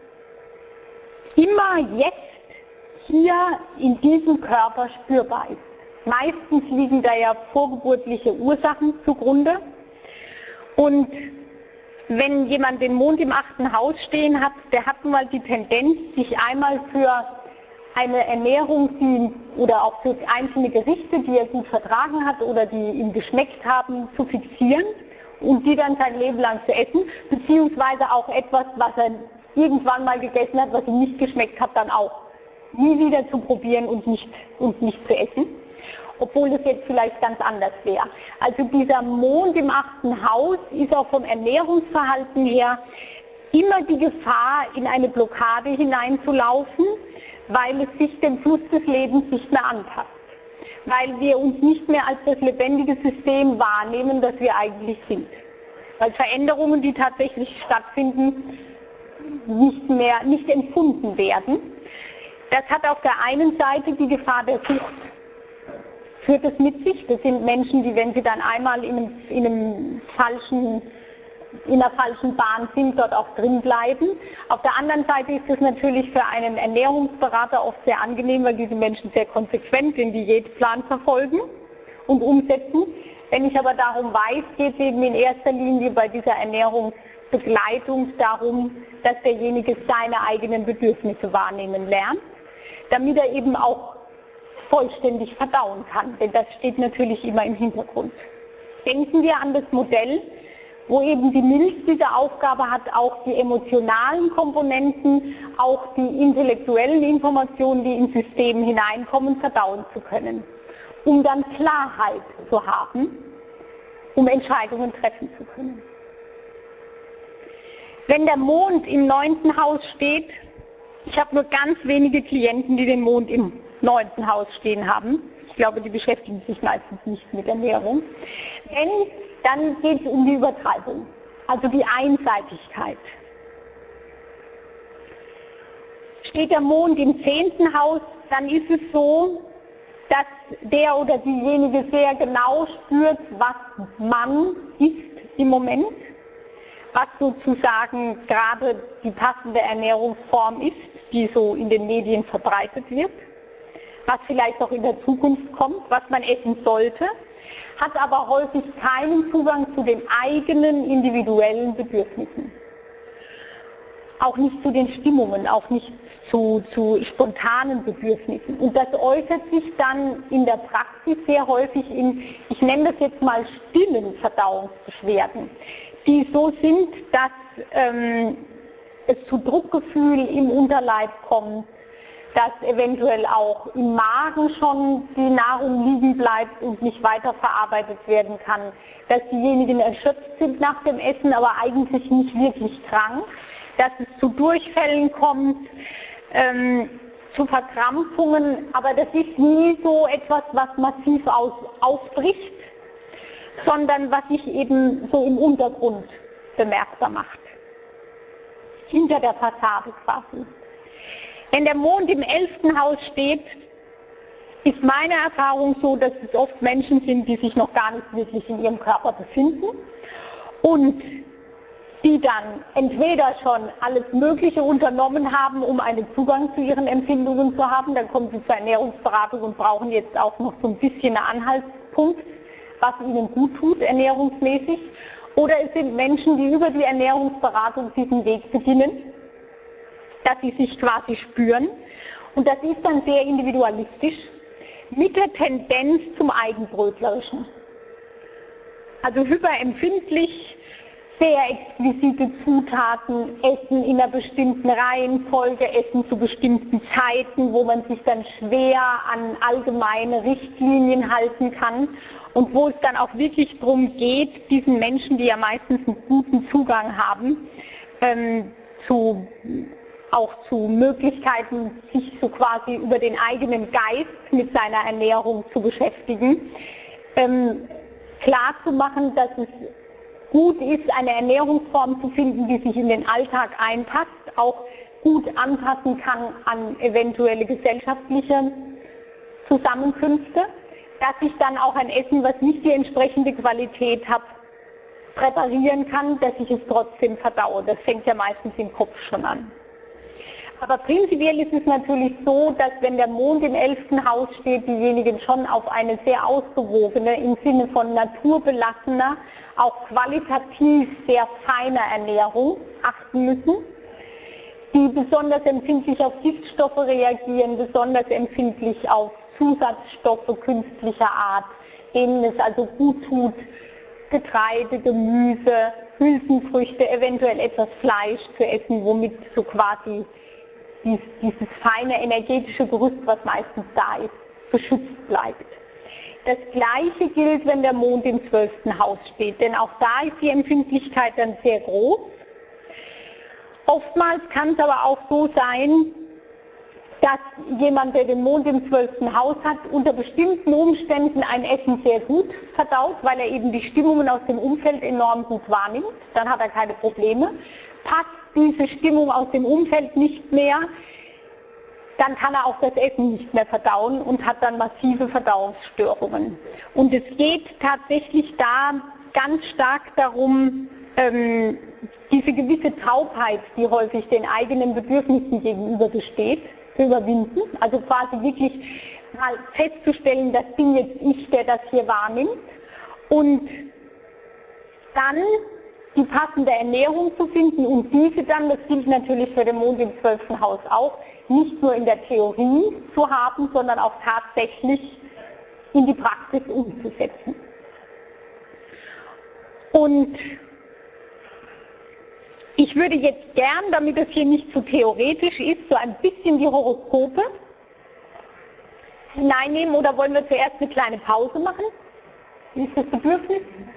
immer jetzt hier in diesem Körper spürbar ist. Meistens liegen da ja vorgeburtliche Ursachen zugrunde. Und wenn jemand den Mond im 8. Haus stehen hat, der hat nun mal die Tendenz, sich einmal für eine Ernährung, oder auch für einzelne Gerichte, die er gut vertragen hat oder die ihm geschmeckt haben, zu fixieren und die dann sein Leben lang zu essen, beziehungsweise auch etwas, was er irgendwann mal gegessen hat, was ihm nicht geschmeckt hat, dann auch nie wieder zu probieren und nicht zu essen, obwohl es jetzt vielleicht ganz anders wäre. Also dieser Mond im 8. Haus ist auch vom Ernährungsverhalten her immer die Gefahr, in eine Blockade hineinzulaufen, weil es sich dem Fluss des Lebens nicht mehr anpasst. Weil wir uns nicht mehr als das lebendige System wahrnehmen, das wir eigentlich sind. Weil Veränderungen, die tatsächlich stattfinden, nicht empfunden werden. Das hat auf der einen Seite die Gefahr der Sucht. Führt es mit sich. Das sind Menschen, die, wenn sie dann einmal in einer falschen Bahn sind, dort auch drin bleiben. Auf der anderen Seite ist es natürlich für einen Ernährungsberater oft sehr angenehm, weil diese Menschen sehr konsequent den Diätplan verfolgen und umsetzen. Wenn ich aber darum weiß, geht es eben in erster Linie bei dieser Ernährungsbegleitung darum, dass derjenige seine eigenen Bedürfnisse wahrnehmen lernt, damit er eben auch vollständig verdauen kann, denn das steht natürlich immer im Hintergrund. Denken wir an das Modell, wo eben die Milz diese Aufgabe hat, auch die emotionalen Komponenten, auch die intellektuellen Informationen, die ins System hineinkommen, verdauen zu können, um dann Klarheit zu haben, um Entscheidungen treffen zu können. Wenn der Mond im 9. Haus steht, ich habe nur ganz wenige Klienten, die den Mond im 9. Haus stehen haben, ich glaube, die beschäftigen sich meistens nicht mit Ernährung, denn dann geht es um die Übertreibung, also die Einseitigkeit. Steht der Mond im 10. Haus, dann ist es so, dass der oder diejenige sehr genau spürt, was man ist im Moment, was sozusagen gerade die passende Ernährungsform ist, die so in den Medien verbreitet wird, was vielleicht auch in der Zukunft kommt, was man essen sollte, hat aber häufig keinen Zugang zu den eigenen individuellen Bedürfnissen. Auch nicht zu den Stimmungen, auch nicht zu spontanen Bedürfnissen. Und das äußert sich dann in der Praxis sehr häufig in, ich nenne das jetzt mal stillen Verdauungsbeschwerden, die so sind, dass es zu Druckgefühl im Unterleib kommt, dass eventuell auch im Magen schon die Nahrung liegen bleibt und nicht weiterverarbeitet werden kann, dass diejenigen erschöpft sind nach dem Essen, aber eigentlich nicht wirklich krank, dass es zu Durchfällen kommt, zu Verkrampfungen, aber das ist nie so etwas, was massiv aufbricht, sondern was sich eben so im Untergrund bemerkbar macht, hinter der Fassade quasi. Wenn der Mond im 11. Haus steht, ist meine Erfahrung so, dass es oft Menschen sind, die sich noch gar nicht wirklich in ihrem Körper befinden und die dann entweder schon alles Mögliche unternommen haben, um einen Zugang zu ihren Empfindungen zu haben, dann kommen sie zur Ernährungsberatung und brauchen jetzt auch noch so ein bisschen einen Anhaltspunkt, was ihnen gut tut, ernährungsmäßig. Oder es sind Menschen, die über die Ernährungsberatung diesen Weg beginnen, dass sie sich quasi spüren. Und das ist dann sehr individualistisch, mit der Tendenz zum Eigenbrötlerischen. Also hyperempfindlich, sehr explizite Zutaten, Essen in einer bestimmten Reihenfolge, Essen zu bestimmten Zeiten, wo man sich dann schwer an allgemeine Richtlinien halten kann und wo es dann auch wirklich darum geht, diesen Menschen, die ja meistens einen guten Zugang haben, auch zu Möglichkeiten, sich so quasi über den eigenen Geist mit seiner Ernährung zu beschäftigen, klar zu machen, dass es gut ist, eine Ernährungsform zu finden, die sich in den Alltag einpasst, auch gut anpassen kann an eventuelle gesellschaftliche Zusammenkünfte, dass ich dann auch ein Essen, was nicht die entsprechende Qualität hat, präparieren kann, dass ich es trotzdem verdaue. Das fängt ja meistens im Kopf schon an. Aber prinzipiell ist es natürlich so, dass wenn der Mond im 11. Haus steht, diejenigen schon auf eine sehr ausgewogene, im Sinne von naturbelassener, auch qualitativ sehr feine Ernährung achten müssen, die besonders empfindlich auf Giftstoffe reagieren, besonders empfindlich auf Zusatzstoffe künstlicher Art, denen es also gut tut, Getreide, Gemüse, Hülsenfrüchte, eventuell etwas Fleisch zu essen, womit so quasi dieses feine energetische Gerüst, was meistens da ist, beschützt bleibt. Das Gleiche gilt, wenn der Mond im 12. Haus steht, denn auch da ist die Empfindlichkeit dann sehr groß. Oftmals kann es aber auch so sein, dass jemand, der den Mond im 12. Haus hat, unter bestimmten Umständen ein Essen sehr gut verdaut, weil er eben die Stimmungen aus dem Umfeld enorm gut wahrnimmt, dann hat er keine Probleme. Passt diese Stimmung aus dem Umfeld nicht mehr, dann kann er auch das Essen nicht mehr verdauen und hat dann massive Verdauungsstörungen. Und es geht tatsächlich da ganz stark darum, diese gewisse Taubheit, die häufig den eigenen Bedürfnissen gegenüber besteht, zu überwinden. Also quasi wirklich mal festzustellen, das bin jetzt ich, der das hier wahrnimmt. Und dann die passende Ernährung zu finden und diese dann, das gilt natürlich für den Mond im 12. Haus auch, nicht nur in der Theorie zu haben, sondern auch tatsächlich in die Praxis umzusetzen. Und ich würde jetzt gern, damit es hier nicht zu theoretisch ist, so ein bisschen die Horoskope hineinnehmen, oder wollen wir zuerst eine kleine Pause machen? Wie ist das Bedürfnis?